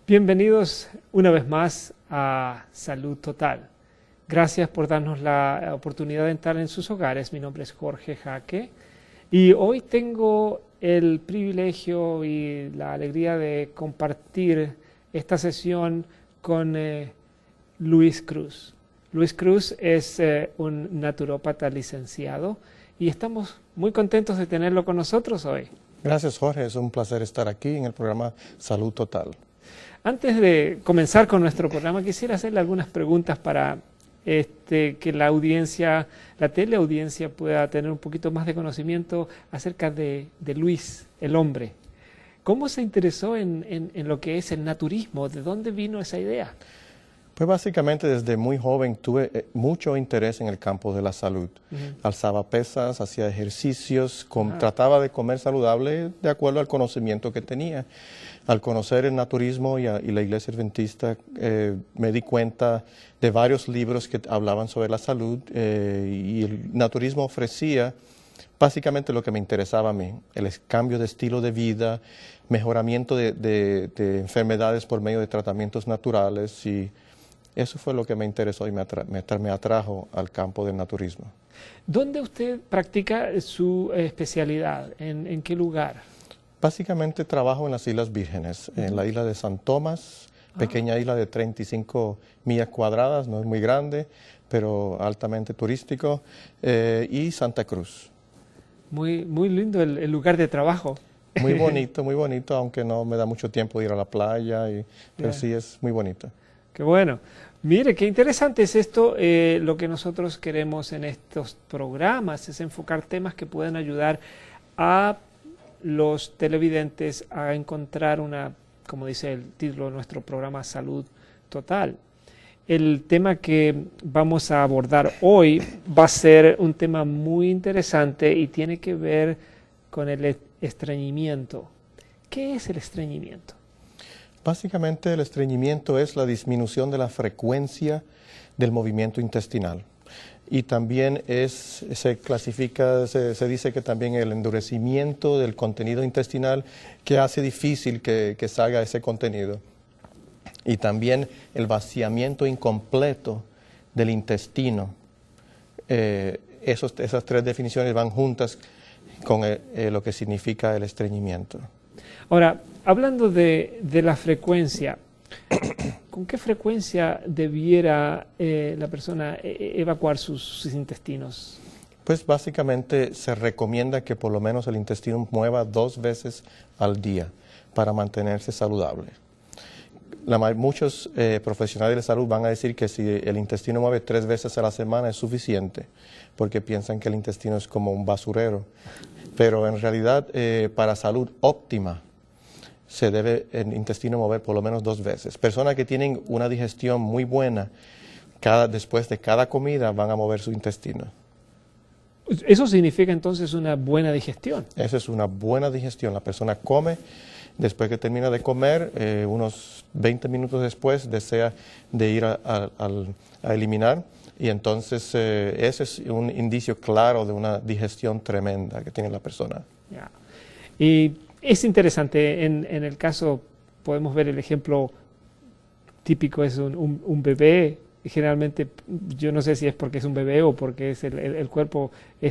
Bienvenidos una vez más a Salud Total. Gracias por darnos la oportunidad de entrar en sus hogares. Mi nombre es Jorge Jaque y hoy tengo el privilegio y la alegría de compartir esta sesión con Luis Cruz. Luis Cruz es un naturópata licenciado y estamos muy contentos de tenerlo con nosotros hoy. Gracias, Jorge. Es un placer estar aquí en el programa Salud Total. Antes de comenzar con nuestro programa, quisiera hacerle algunas preguntas para que la audiencia, la teleaudiencia pueda tener un poquito más de conocimiento acerca de Luis, el hombre. ¿Cómo se interesó en lo que es el naturismo? ¿De dónde vino esa idea? Pues básicamente desde muy joven tuve mucho interés en el campo de la salud. Alzaba pesas, hacía ejercicios, trataba de comer saludable de acuerdo al conocimiento que tenía. Al conocer el naturismo y la Iglesia Adventista, me di cuenta de varios libros que hablaban sobre la salud y el naturismo ofrecía básicamente lo que me interesaba a mí, el cambio de estilo de vida, mejoramiento de enfermedades por medio de tratamientos naturales, y eso fue lo que me interesó y me atrajo al campo del naturismo. ¿Dónde usted practica su especialidad? ¿En qué lugar? Básicamente trabajo en las Islas Vírgenes, en la isla de San Tomás, pequeña isla de 35 millas cuadradas, no es muy grande, pero altamente turístico, y Santa Cruz. Muy lindo el lugar de trabajo. Muy bonito, aunque no me da mucho tiempo de ir a la playa, pero sí es muy bonito. Qué bueno. Mire, qué interesante es esto. Lo que nosotros queremos en estos programas es enfocar temas que puedan ayudar a los televidentes a encontrar como dice el título de nuestro programa, Salud Total. El tema que vamos a abordar hoy va a ser un tema muy interesante y tiene que ver con el estreñimiento. ¿Qué es el estreñimiento? Básicamente el estreñimiento es la disminución de la frecuencia del movimiento intestinal. Y también se clasifica, se dice que también el endurecimiento del contenido intestinal que hace difícil que salga ese contenido. Y también el vaciamiento incompleto del intestino. Esas tres definiciones van juntas con lo que significa el estreñimiento. Ahora, hablando de la frecuencia, ¿con qué frecuencia debiera la persona evacuar sus intestinos? Pues básicamente se recomienda que por lo menos el intestino mueva 2 veces al día para mantenerse saludable. Muchos profesionales de salud van a decir que si el intestino mueve 3 veces a la semana es suficiente, porque piensan que el intestino es como un basurero. Pero en realidad, para salud óptima, se debe el intestino mover por lo menos 2 veces. Personas que tienen una digestión muy buena, después de cada comida van a mover su intestino. ¿Eso significa entonces una buena digestión? Esa es una buena digestión. La persona come, después que termina de comer, unos 20 minutos después desea de ir a eliminar, y entonces ese es un indicio claro de una digestión tremenda que tiene la persona. Yeah. Y es interesante, en el caso podemos ver el ejemplo típico, es un bebé. Generalmente, yo no sé si es porque es un bebé o porque es el cuerpo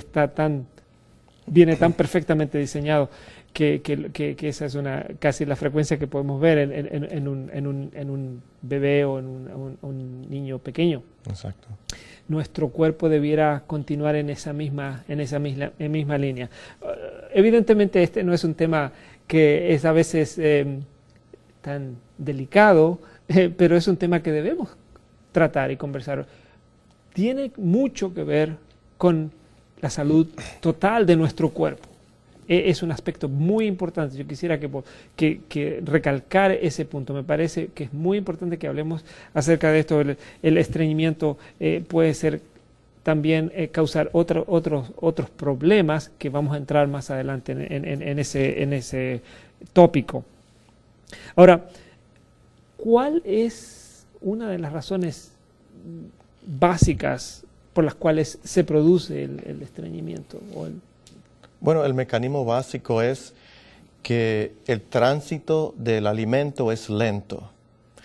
viene tan perfectamente diseñado que esa es casi la frecuencia que podemos ver en un bebé o en un niño pequeño. Exacto. Nuestro cuerpo debiera continuar en esa misma línea. Evidentemente este no es un tema que es a veces tan delicado, pero es un tema que debemos tratar y conversar. Tiene mucho que ver con la salud total de nuestro cuerpo. Es un aspecto muy importante. Yo quisiera que recalcar ese punto. Me parece que es muy importante que hablemos acerca de esto. El estreñimiento puede ser también causar otros problemas que vamos a entrar más adelante en ese tópico. Ahora, ¿cuál es una de las razones básicas por las cuales se produce el estreñimiento? Bueno, el mecanismo básico es que el tránsito del alimento es lento.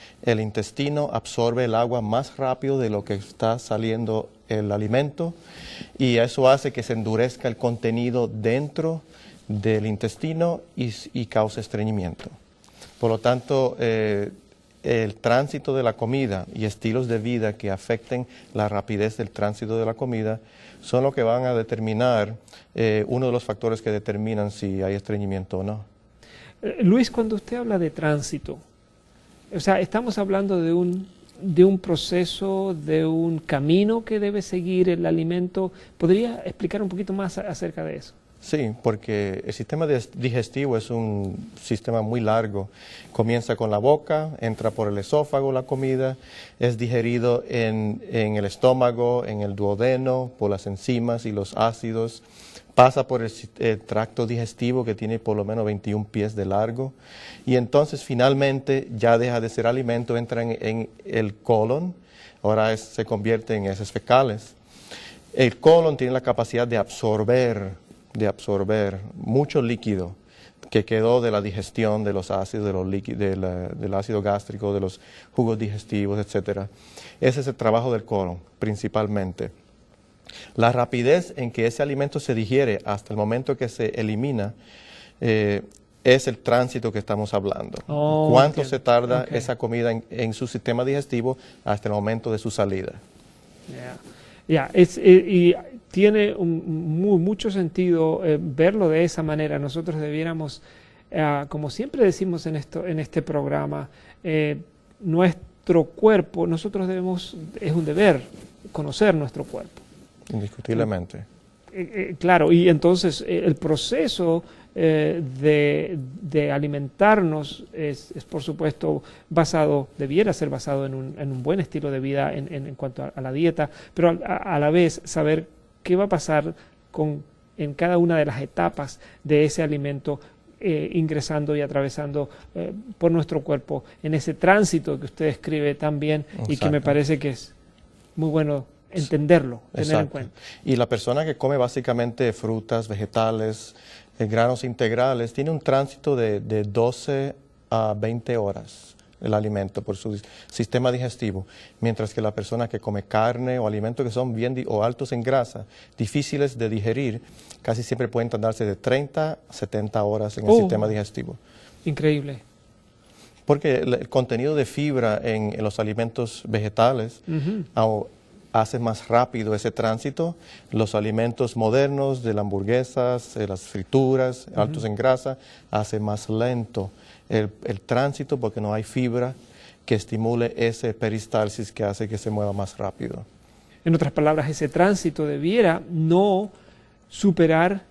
el intestino absorbe el agua más rápido de lo que está saliendo el alimento y eso hace que se endurezca el contenido dentro del intestino y cause estreñimiento. Por lo tanto, el tránsito de la comida y estilos de vida que afecten la rapidez del tránsito de la comida son lo que van a determinar uno de los factores que determinan si hay estreñimiento o no. Luis, cuando usted habla de tránsito, o sea, estamos hablando de un proceso, de un camino que debe seguir el alimento. ¿Podría explicar un poquito más acerca de eso? Sí, porque el sistema digestivo es un sistema muy largo. Comienza con la boca, entra por el esófago la comida, es digerido en el estómago, en el duodeno, por las enzimas y los ácidos, pasa por el tracto digestivo que tiene por lo menos 21 pies de largo y entonces finalmente ya deja de ser alimento, entra en el colon, ahora se convierte en heces fecales. El colon tiene la capacidad de absorber mucho líquido que quedó de la digestión de los ácidos, de los del ácido gástrico, de los jugos digestivos, etc. Ese es el trabajo del colon, principalmente. La rapidez en que ese alimento se digiere hasta el momento que se elimina es el tránsito que estamos hablando. ¿Cuánto se tarda esa comida en su sistema digestivo hasta el momento de su salida? Y tiene mucho sentido verlo de esa manera. Nosotros debiéramos, como siempre decimos en este programa, nuestro cuerpo, nosotros debemos, es un deber conocer nuestro cuerpo. Indiscutiblemente. Claro, y entonces el proceso de alimentarnos es por supuesto debiera ser basado en un buen estilo de vida en cuanto a la dieta, pero a la vez saber qué va a pasar en cada una de las etapas de ese alimento ingresando y atravesando por nuestro cuerpo en ese tránsito que usted describe tan bien. Exacto. Y que me parece que es muy bueno entenderlo, tener en cuenta. Y la persona que come básicamente frutas, vegetales, granos integrales, tiene un tránsito de 12 a 20 horas el alimento por su sistema digestivo, mientras que la persona que come carne o alimentos que son o altos en grasa, difíciles de digerir, casi siempre pueden tardarse de 30 a 70 horas en el sistema digestivo. Increíble. Porque el contenido de fibra en los alimentos vegetales hace más rápido ese tránsito. Los alimentos modernos de las hamburguesas, las frituras, altos en grasa, hace más lento el tránsito porque no hay fibra que estimule ese peristalsis que hace que se mueva más rápido. En otras palabras, ese tránsito debiera no superar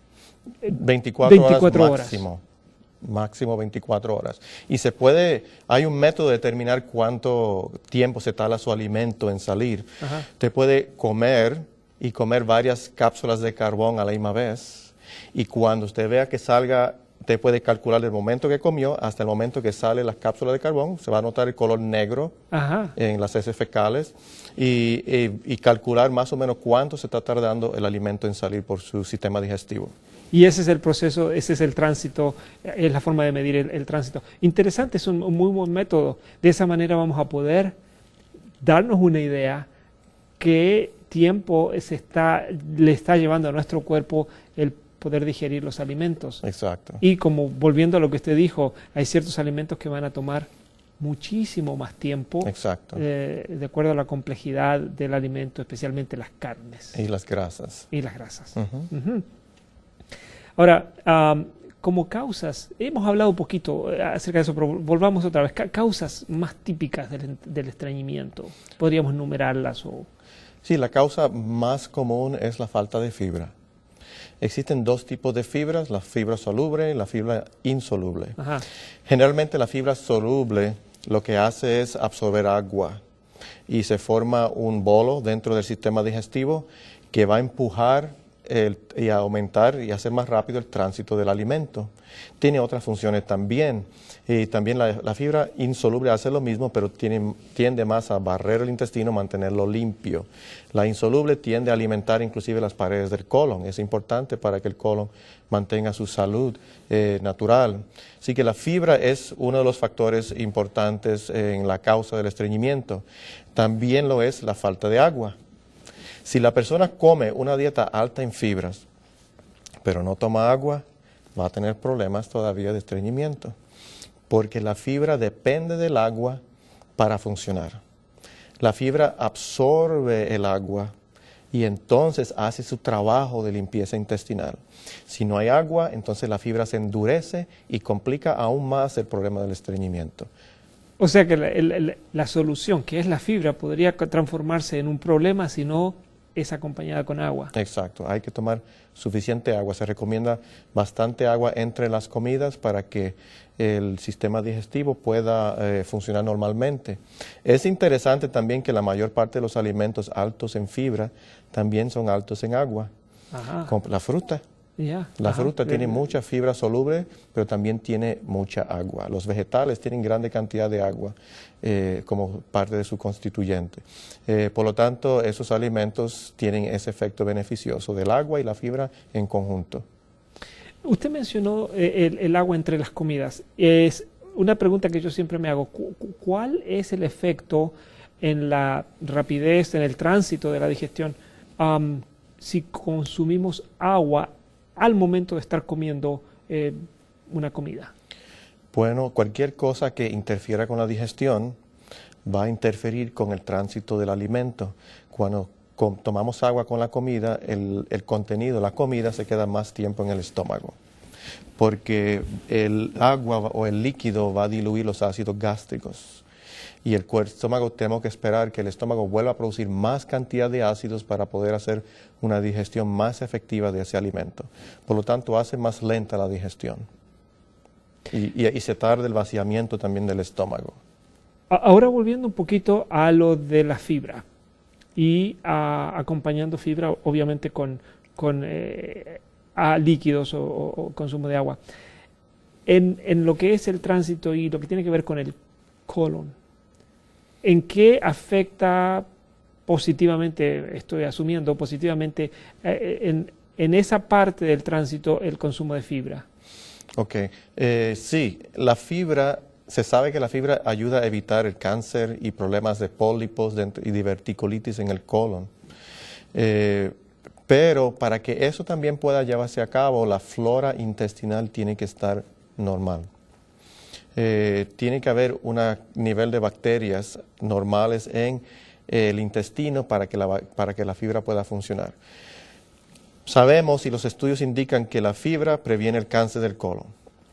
24 horas máximo. Máximo 24 horas. Y hay un método de determinar cuánto tiempo se tarda su alimento en salir. Usted puede comer varias cápsulas de carbón a la misma vez y cuando usted vea que salga, usted puede calcular el momento que comió hasta el momento que sale las cápsulas de carbón, se va a notar el color negro en las heces fecales y calcular más o menos cuánto se está tardando el alimento en salir por su sistema digestivo. Y ese es el proceso, ese es el tránsito, es la forma de medir el tránsito. Interesante, es un muy buen método. De esa manera vamos a poder darnos una idea qué tiempo le está llevando a nuestro cuerpo el poder digerir los alimentos. Exacto. Y como volviendo a lo que usted dijo, hay ciertos alimentos que van a tomar muchísimo más tiempo. Exacto. De acuerdo a la complejidad del alimento, especialmente las carnes. Y las grasas. Ahora, como causas, hemos hablado un poquito acerca de eso, pero volvamos otra vez. Causas más típicas del estreñimiento, ¿podríamos enumerarlas? Sí, la causa más común es la falta de fibra. Existen dos tipos de fibras, la fibra soluble y la fibra insoluble. Generalmente la fibra soluble lo que hace es absorber agua y se forma un bolo dentro del sistema digestivo que va a empujar y aumentar y hacer más rápido el tránsito del alimento. Tiene otras funciones también. Y también la fibra insoluble hace lo mismo, pero tiende más a barrer el intestino, mantenerlo limpio. La insoluble tiende a alimentar inclusive las paredes del colon. Es importante para que el colon mantenga su salud natural. Así que la fibra es uno de los factores importantes en la causa del estreñimiento. También lo es la falta de agua. Si la persona come una dieta alta en fibras, pero no toma agua, va a tener problemas todavía de estreñimiento, porque la fibra depende del agua para funcionar. La fibra absorbe el agua y entonces hace su trabajo de limpieza intestinal. Si no hay agua, entonces la fibra se endurece y complica aún más el problema del estreñimiento. O sea que la solución, que es la fibra, podría transformarse en un problema si no es acompañada con agua. Exacto, hay que tomar suficiente agua. Se recomienda bastante agua entre las comidas para que el sistema digestivo pueda funcionar normalmente. Es interesante también que la mayor parte de los alimentos altos en fibra también son altos en agua. Ajá. Como la fruta. Yeah. La Ajá. fruta tiene mucha fibra soluble, pero también tiene mucha agua. Los vegetales tienen grande cantidad de agua como parte de su constituyente. Por lo tanto, esos alimentos tienen ese efecto beneficioso del agua y la fibra en conjunto. Usted mencionó el agua entre las comidas. Es una pregunta que yo siempre me hago. ¿Cuál es el efecto en la rapidez, en el tránsito de la digestión, si consumimos agua al momento de estar comiendo una comida? Bueno, cualquier cosa que interfiera con la digestión va a interferir con el tránsito del alimento. Cuando tomamos agua con la comida, el contenido, la comida se queda más tiempo en el estómago, porque el agua o el líquido va a diluir los ácidos gástricos. Y el estómago, tenemos que esperar que el estómago vuelva a producir más cantidad de ácidos para poder hacer una digestión más efectiva de ese alimento. Por lo tanto, hace más lenta la digestión. Y se tarda el vaciamiento también del estómago. Ahora volviendo un poquito a lo de la fibra y acompañando fibra obviamente con líquidos o consumo de agua. En lo que es el tránsito y lo que tiene que ver con el colon, ¿en qué afecta positivamente, estoy asumiendo positivamente, en esa parte del tránsito el consumo de fibra? Ok, sí, la fibra, se sabe que la fibra ayuda a evitar el cáncer y problemas de pólipos y diverticulitis en el colon. Pero para que eso también pueda llevarse a cabo, la flora intestinal tiene que estar normal. Tiene que haber un nivel de bacterias normales en el intestino para que la fibra pueda funcionar. Sabemos y los estudios indican que la fibra previene el cáncer del colon,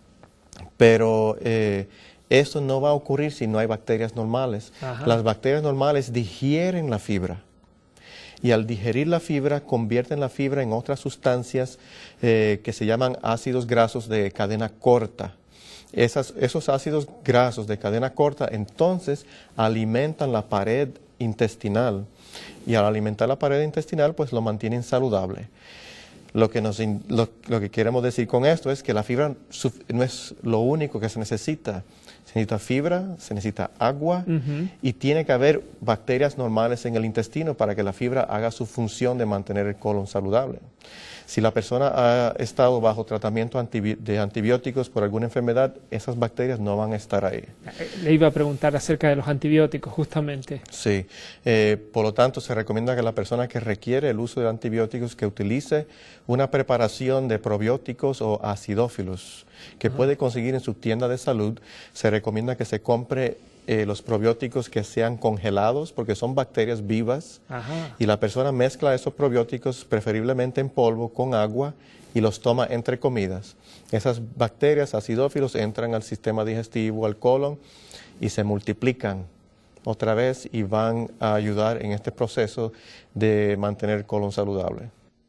pero eso no va a ocurrir si no hay bacterias normales. Ajá. Las bacterias normales digieren la fibra y al digerir la fibra convierten la fibra en otras sustancias que se llaman ácidos grasos de cadena corta. Esos ácidos grasos de cadena corta entonces alimentan la pared intestinal y al alimentar la pared intestinal pues lo mantienen saludable. Lo que queremos decir con esto es que la fibra no es lo único que se necesita. Se necesita fibra, se necesita agua y tiene que haber bacterias normales en el intestino para que la fibra haga su función de mantener el colon saludable. Si la persona ha estado bajo tratamiento de antibióticos por alguna enfermedad, esas bacterias no van a estar ahí. Le iba a preguntar acerca de los antibióticos, justamente. Sí, por lo tanto se recomienda que la persona que requiere el uso de antibióticos que utilice una preparación de probióticos o acidófilos que puede conseguir en su tienda de salud. Se recomienda que se compre los probióticos que sean congelados porque son bacterias vivas. Ajá. Y la persona mezcla esos probióticos preferiblemente en polvo con agua y los toma entre comidas. Esas bacterias acidófilos entran al sistema digestivo, al colon y se multiplican otra vez y van a ayudar en este proceso de mantener el colon saludable.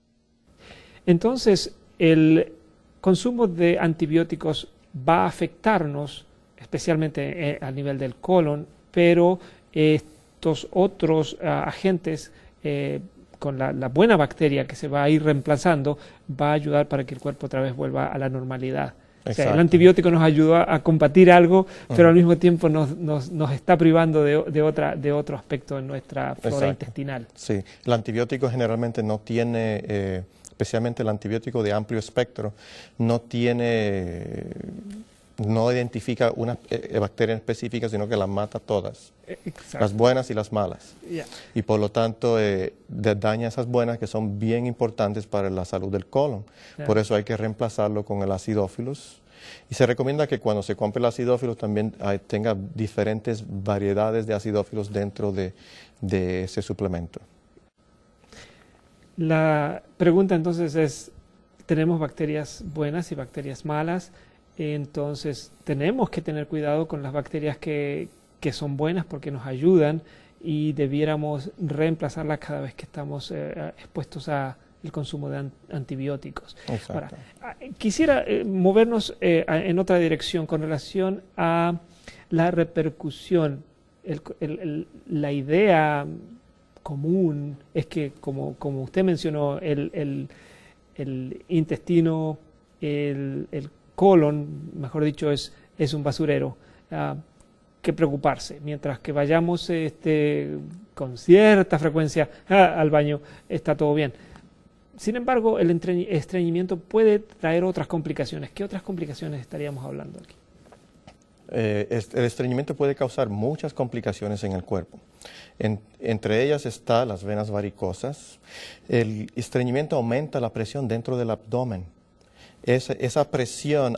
Entonces, el consumo de antibióticos va a afectarnos especialmente a nivel del colon, pero estos otros agentes la buena bacteria que se va a ir reemplazando, va a ayudar para que el cuerpo otra vez vuelva a la normalidad. O sea, el antibiótico nos ayuda a combatir algo, pero al mismo tiempo nos está privando de otro aspecto en nuestra flora intestinal. Sí, el antibiótico generalmente no tiene, especialmente el antibiótico de amplio espectro, no identifica una bacteria específica, sino que las mata todas, las buenas y las malas. Y por lo tanto daña esas buenas que son bien importantes para la salud del colon. Por eso hay que reemplazarlo con el acidófilos. Y se recomienda que cuando se compre el acidófilos también tenga diferentes variedades de acidófilos dentro de ese suplemento. La pregunta entonces es, ¿tenemos bacterias buenas y bacterias malas? Entonces tenemos que tener cuidado con las bacterias que son buenas porque nos ayudan y debiéramos reemplazarlas cada vez que estamos expuestos al consumo de antibióticos. Ahora, quisiera movernos en otra dirección con relación a la repercusión. La idea común es que, como usted mencionó, el intestino, el colon, mejor dicho, es un basurero. Que preocuparse, mientras que vayamos con cierta frecuencia al baño, está todo bien. Sin embargo, el estreñimiento puede traer otras complicaciones. ¿Qué otras complicaciones estaríamos hablando aquí? El estreñimiento puede causar muchas complicaciones en el cuerpo. Entre ellas están las venas varicosas. El estreñimiento aumenta la presión dentro del abdomen. Esa presión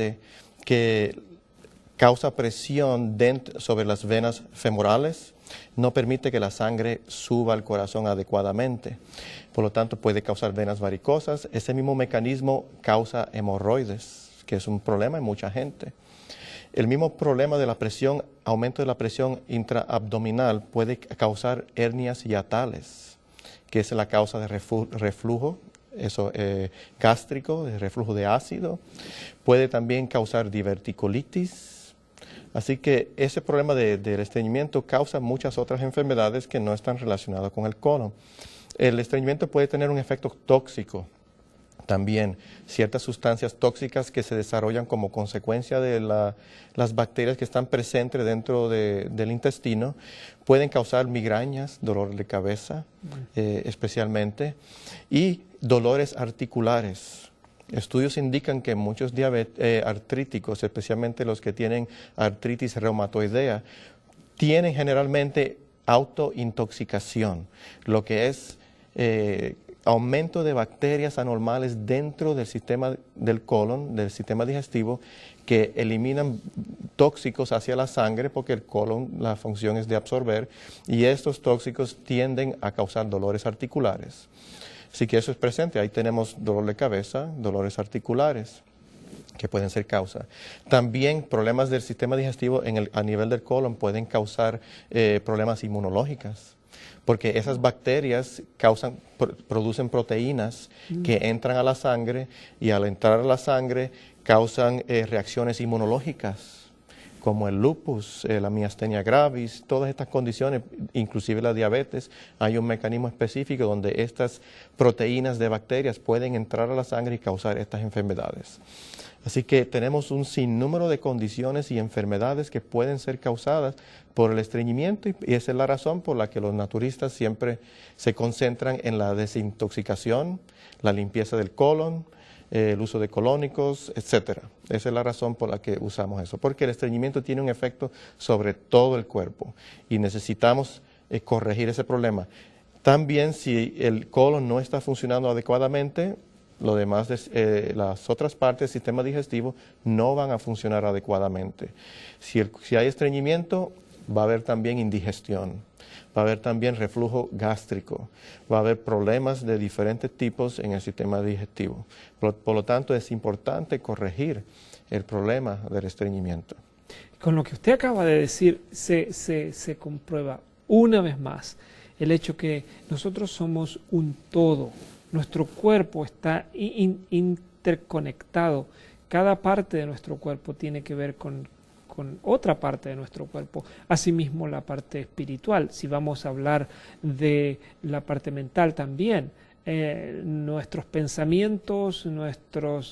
causa presión sobre las venas femorales, no permite que la sangre suba al corazón adecuadamente. Por lo tanto, puede causar venas varicosas. Ese mismo mecanismo causa hemorroides, que es un problema en mucha gente. El mismo problema de la presión, aumento de la presión intraabdominal, puede causar hernias hiatales, que es la causa de reflujo gástrico, de reflujo de ácido. Puede también causar diverticolitis. Así que ese problema del estreñimiento causa muchas otras enfermedades que no están relacionadas con el colon. El estreñimiento puede tener un efecto tóxico también. Ciertas sustancias tóxicas que se desarrollan como consecuencia de las bacterias que están presentes dentro del intestino pueden causar migrañas, dolor de cabeza especialmente, y dolores articulares. Estudios indican que muchos artríticos, especialmente los que tienen artritis reumatoidea, tienen generalmente autointoxicación, lo que es aumento de bacterias anormales dentro del sistema del colon, del sistema digestivo, que eliminan tóxicos hacia la sangre porque el colon, la función es de absorber, y estos tóxicos tienden a causar dolores articulares. Así que eso es presente. Ahí tenemos dolor de cabeza, dolores articulares, que pueden ser causa. También problemas del sistema digestivo a nivel del colon pueden causar problemas inmunológicos, porque esas bacterias producen proteínas que entran a la sangre y al entrar a la sangre causan reacciones inmunológicas, como el lupus, la miastenia gravis, todas estas condiciones, inclusive la diabetes. Hay un mecanismo específico donde estas proteínas de bacterias pueden entrar a la sangre y causar estas enfermedades. Así que tenemos un sinnúmero de condiciones y enfermedades que pueden ser causadas por el estreñimiento, y esa es la razón por la que los naturistas siempre se concentran en la desintoxicación, la limpieza del colon, el uso de colónicos, etcétera. Esa es la razón por la que usamos eso, porque el estreñimiento tiene un efecto sobre todo el cuerpo y necesitamos corregir ese problema. También, si el colon no está funcionando adecuadamente, lo demás, las otras partes del sistema digestivo no van a funcionar adecuadamente. Si hay estreñimiento, va a haber también indigestión, va a haber también reflujo gástrico, va a haber problemas de diferentes tipos en el sistema digestivo. Por lo tanto, es importante corregir el problema del estreñimiento. Con lo que usted acaba de decir, se comprueba una vez más el hecho que nosotros somos un todo. Nuestro cuerpo está interconectado. Cada parte de nuestro cuerpo tiene que ver con con otra parte de nuestro cuerpo. Asimismo, la parte espiritual. Si vamos a hablar de la parte mental también, nuestros pensamientos, nuestros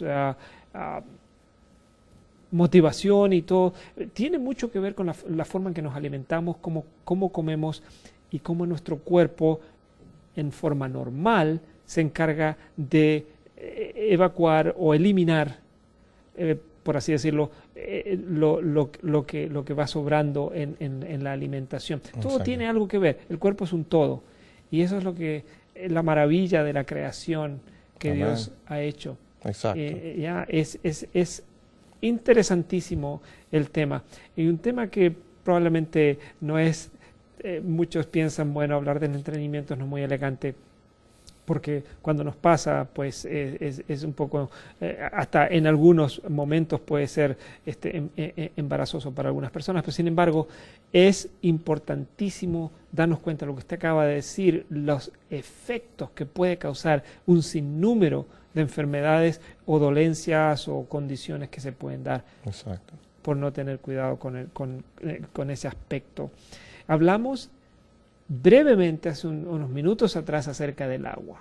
motivación y todo, tiene mucho que ver con la forma en que nos alimentamos, cómo comemos y cómo nuestro cuerpo en forma normal se encarga de evacuar o eliminar, por así decirlo, lo que va sobrando en la alimentación. Todo tiene algo que ver, el cuerpo es un todo y eso es lo que la maravilla de la creación que Amén. Dios ha hecho. Exacto. Es interesantísimo el tema, y un tema que probablemente no es, muchos piensan, bueno, hablar del entretenimiento no es muy elegante, porque cuando nos pasa, pues es un poco, hasta en algunos momentos puede ser embarazoso para algunas personas, pero sin embargo es importantísimo darnos cuenta de lo que usted acaba de decir, los efectos que puede causar un sinnúmero de enfermedades o dolencias o condiciones que se pueden dar. Exacto. Por no tener cuidado con ese aspecto. Hablamos brevemente hace unos minutos atrás acerca del agua,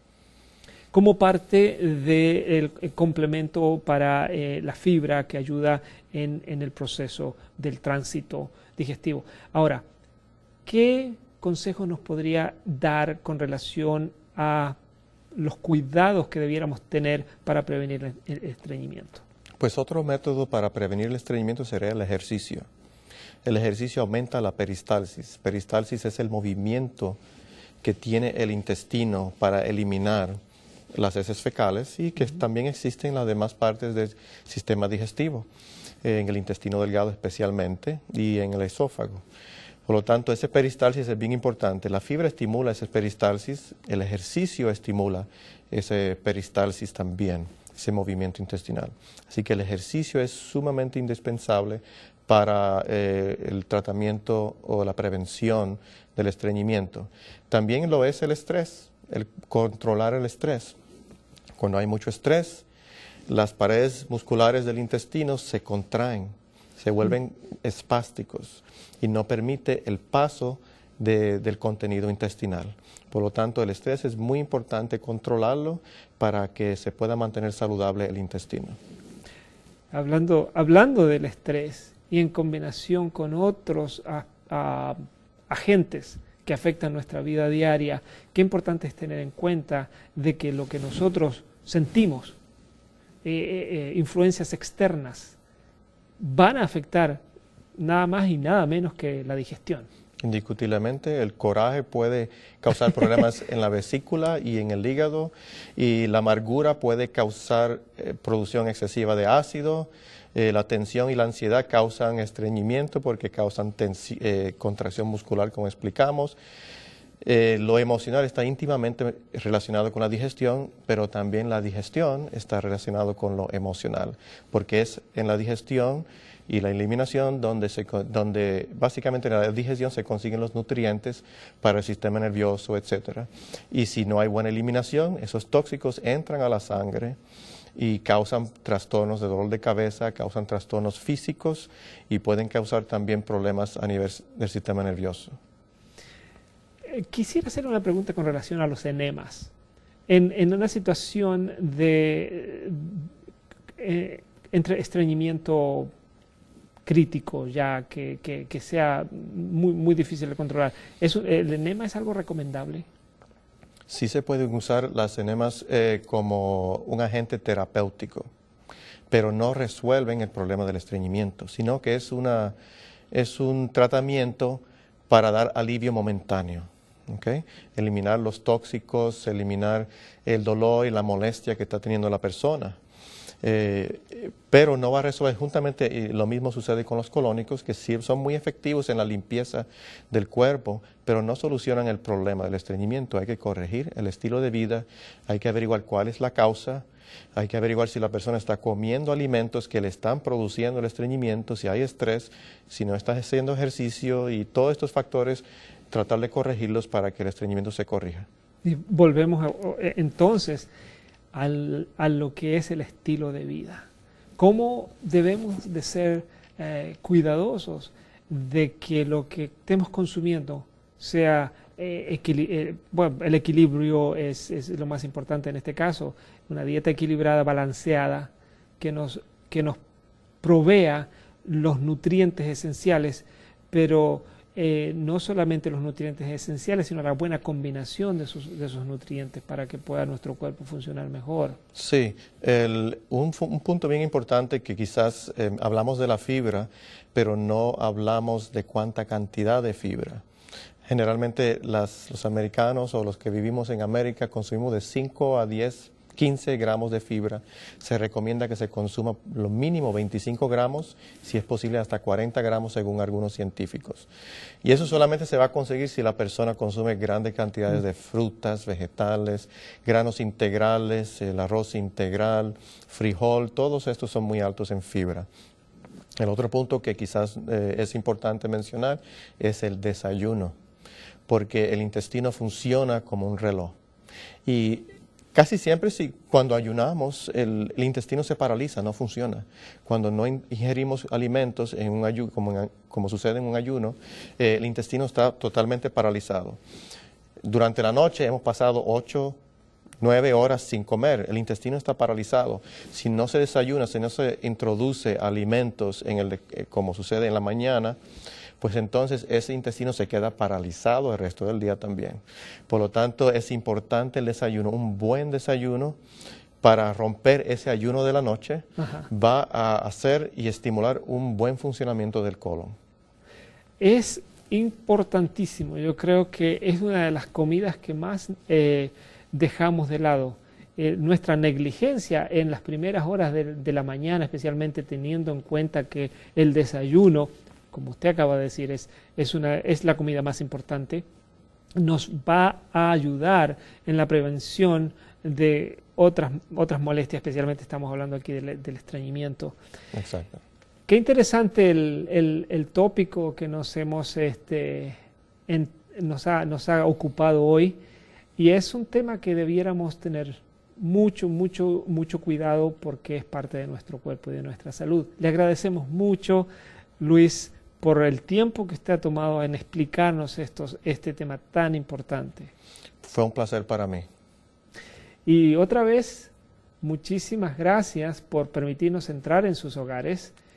como parte del complemento para la fibra que ayuda en el proceso del tránsito digestivo. Ahora, ¿qué consejo nos podría dar con relación a los cuidados que debiéramos tener para prevenir el estreñimiento? Pues otro método para prevenir el estreñimiento sería el ejercicio. El ejercicio aumenta la peristalsis. Peristalsis es el movimiento que tiene el intestino para eliminar las heces fecales y que también existe en las demás partes del sistema digestivo, en el intestino delgado especialmente y en el esófago. Por lo tanto, ese peristalsis es bien importante. La fibra estimula ese peristalsis, el ejercicio estimula ese peristalsis también, ese movimiento intestinal. Así que el ejercicio es sumamente indispensable para el tratamiento o la prevención del estreñimiento. También lo es el estrés, el controlar el estrés. Cuando hay mucho estrés, las paredes musculares del intestino se contraen, se vuelven espásticos y no permite el paso del contenido intestinal. Por lo tanto, el estrés es muy importante controlarlo para que se pueda mantener saludable el intestino. Hablando del estrés y en combinación con otros agentes que afectan nuestra vida diaria, qué importante es tener en cuenta de que lo que nosotros sentimos, influencias externas, van a afectar nada más y nada menos que la digestión. Indiscutiblemente, el coraje puede causar problemas en la vesícula y en el hígado, y la amargura puede causar producción excesiva de ácido. La tensión y la ansiedad causan estreñimiento porque causan contracción muscular, como explicamos. Lo emocional está íntimamente relacionado con la digestión, pero también la digestión está relacionado con lo emocional, porque es en la digestión y la eliminación donde básicamente en la digestión se consiguen los nutrientes para el sistema nervioso, etc. Y si no hay buena eliminación, esos tóxicos entran a la sangre y causan trastornos de dolor de cabeza, causan trastornos físicos y pueden causar también problemas a nivel del sistema nervioso. Quisiera hacer una pregunta con relación a los enemas. En una situación de entre estreñimiento crítico, ya que sea muy difícil de controlar, ¿el enema es algo recomendable? Sí se pueden usar las enemas como un agente terapéutico, pero no resuelven el problema del estreñimiento, sino que es un tratamiento para dar alivio momentáneo. ¿Okay? Eliminar los tóxicos, eliminar el dolor y la molestia que está teniendo la persona. Pero no va a resolver, juntamente lo mismo sucede con los colónicos, que sí son muy efectivos en la limpieza del cuerpo, pero no solucionan el problema del estreñimiento. Hay que corregir el estilo de vida, hay que averiguar cuál es la causa, hay que averiguar si la persona está comiendo alimentos que le están produciendo el estreñimiento, si hay estrés, si no está haciendo ejercicio, y todos estos factores tratar de corregirlos para que el estreñimiento se corrija. Y volvemos entonces a lo que es el estilo de vida. ¿Cómo debemos de ser cuidadosos de que lo que estemos consumiendo sea bueno, el equilibrio es lo más importante en este caso, una dieta equilibrada, balanceada, que nos provea los nutrientes esenciales, pero no solamente los nutrientes esenciales, sino la buena combinación de esos nutrientes para que pueda nuestro cuerpo funcionar mejor. Sí, un punto bien importante que quizás hablamos de la fibra, pero no hablamos de cuánta cantidad de fibra. Generalmente los americanos o los que vivimos en América consumimos de 5 a 10, 15 gramos de fibra. Se recomienda que se consuma lo mínimo 25 gramos, si es posible hasta 40 gramos según algunos científicos. Y eso solamente se va a conseguir si la persona consume grandes cantidades de frutas, vegetales, granos integrales, el arroz integral, frijol, todos estos son muy altos en fibra. El otro punto que quizás es importante mencionar es el desayuno, porque el intestino funciona como un reloj. Y casi siempre cuando ayunamos, el intestino se paraliza, no funciona. Cuando no ingerimos alimentos en un ayuno, como sucede en un ayuno, el intestino está totalmente paralizado. Durante la noche hemos pasado 8, 9 horas sin comer, el intestino está paralizado. Si no se desayuna, si no se introduce alimentos como sucede en la mañana, pues entonces ese intestino se queda paralizado el resto del día también. Por lo tanto, es importante el desayuno, un buen desayuno para romper ese ayuno de la noche. Ajá. Va a hacer y estimular un buen funcionamiento del colon. Es importantísimo, yo creo que es una de las comidas que más dejamos de lado. Nuestra negligencia en las primeras horas de la mañana, especialmente teniendo en cuenta que el desayuno, como usted acaba de decir, es la comida más importante, nos va a ayudar en la prevención de otras molestias, especialmente estamos hablando aquí del estreñimiento. Exacto. Qué interesante el tópico que nos ha ocupado hoy, y es un tema que debiéramos tener mucho cuidado porque es parte de nuestro cuerpo y de nuestra salud. Le agradecemos mucho, Luis, por el tiempo que usted ha tomado en explicarnos este tema tan importante. Fue un placer para mí. Y otra vez, muchísimas gracias por permitirnos entrar en sus hogares